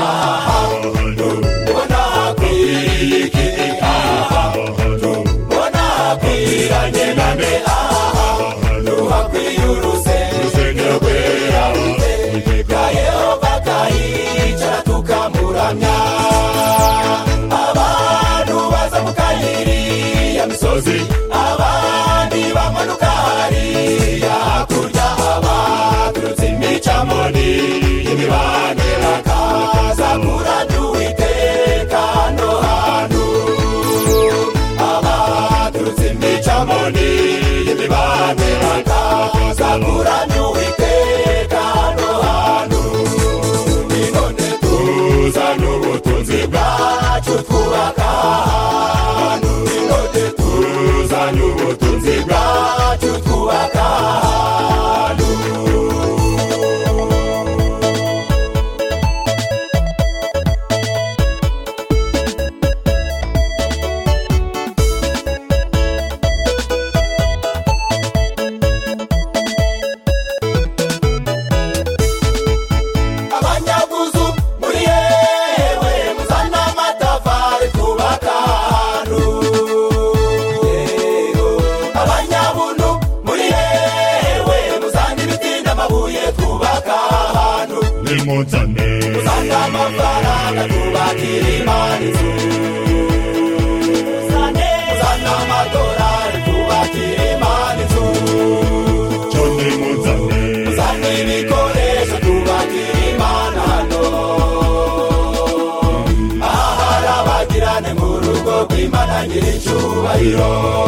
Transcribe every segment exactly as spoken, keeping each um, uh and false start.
ahantu ubona hakwiriki ahantu ubona hakwiranye nane ahantu hakwiye urusengero rwera Uwiteka Yehova kayicara tukamuramya abantu baza mukayiriya misozi abandi bamanuka hariya hakurya abaturutse imicamoni y'imibande bakaza kuramya Uwiteka hano hantu abaturutse imicamoni y'imibande bakaza kuramya Uwiteka hano hantu ninone tuzana ubutunzi bwacu twubaka ahantu ninone tuzana ubutunzi bwacu twubaka ahantu abanyabuzu muri yewe muzana amatafari twubaka ahantu abanyabuntu muri yewe muzana ibiti n'amabuye twubaka ahantu nimuzane muzana amafaranga twubakira Imana inzu muzana amadolari twubakira Imana inzu cyo nimuzane muzana ibikoresho twubakira Imana hano ahari abagirane mu rugo rw'Imana nyir'icyubahiro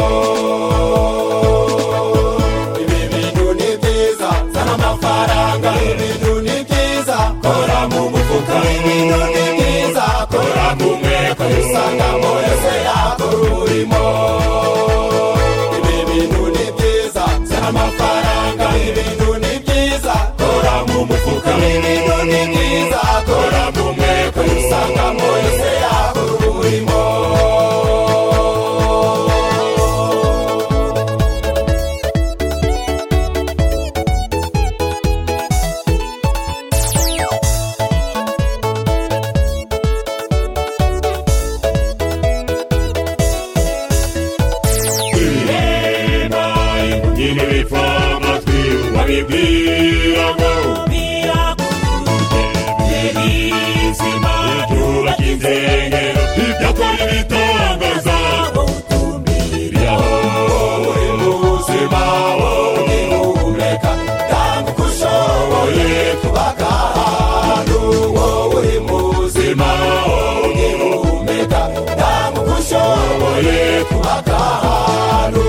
ibi bintu ni byiza zana amafaranga ibintu ni byiza kora mu mufuka ibintu ni byiza kora mu mweko usangamo yose yakora umurimo ibi bintu ni byiza zana amafaranga ibintu ni byiza kora mu mufuka ibintu ni byiza kora mu mweko usangamo yose yakora umurimo nyine bipfa amatwi wabibwira ngo ubuzima byubaka insengero byakora ibitangaza utumbiriyaho uri mu buzima wowe uhumeka ntabwo uko ushoboye kubaka ahantu wowe uri mu buzima wowe uhumeka ntabwo uko ushoboye kubaka ahantu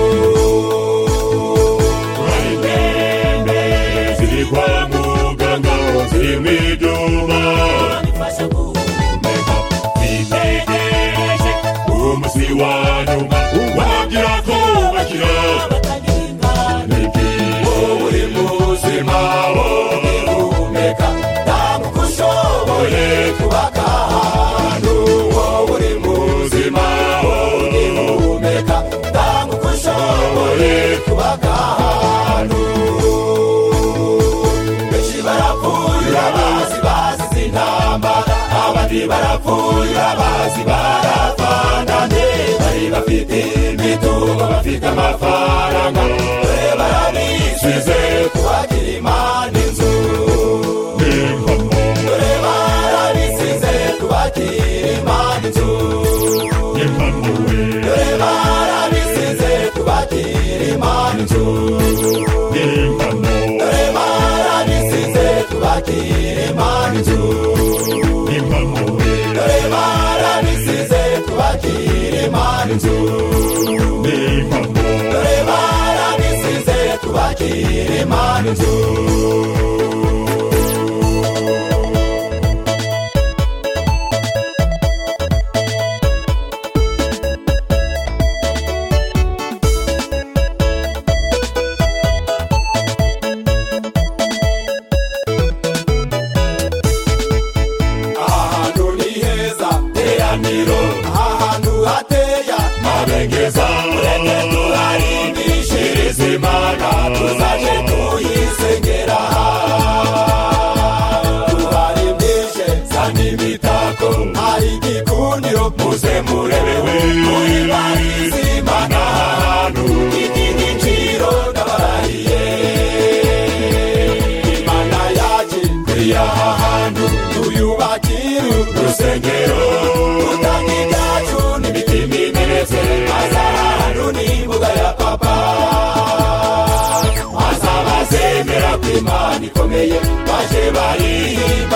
hari indembe ziri kwa muganga ziri mu ibyuma bifasha guhumeka bitegereje umunsi wa nyuma wagira kubakira batagira ingano wowe uri mu buzima wowe uhumeka ntabwo uko ushoboye kubaka ahantu wowe uri mu buzima wowe uhumeka ntabwo uko ushoboye kubaka ahantu benshi barapfuye abazi bazize intambara abandi barapfuye abazi barapfandanye bari bafite imitungo bafite amafaranga dore barabisize kubagira Imana inzu dore barabisize kubagira Imana inzu dore barabisize kubagira Imana inzu dore barabisize kubagira Imana inzu dore barabisize kubagira Imana inzu dore barabisize kubagira Imana inzu ahantu ni heza teraniro ahantu hateya mabengeza ureke turarimbishiriza Imana tuzaje tuyisengera tuharimbishe za n'ibita twubakira urusengero dutanga ibyacu n'imitima imenetse maze ahantu n'imbuga ya papa azabazemera ko Imana ikomeye baje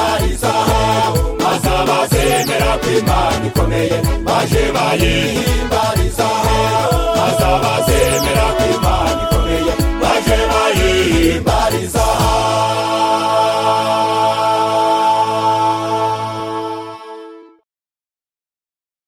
bayihimbariza azabazemera ko Imana ikomeye baje bayihimbariza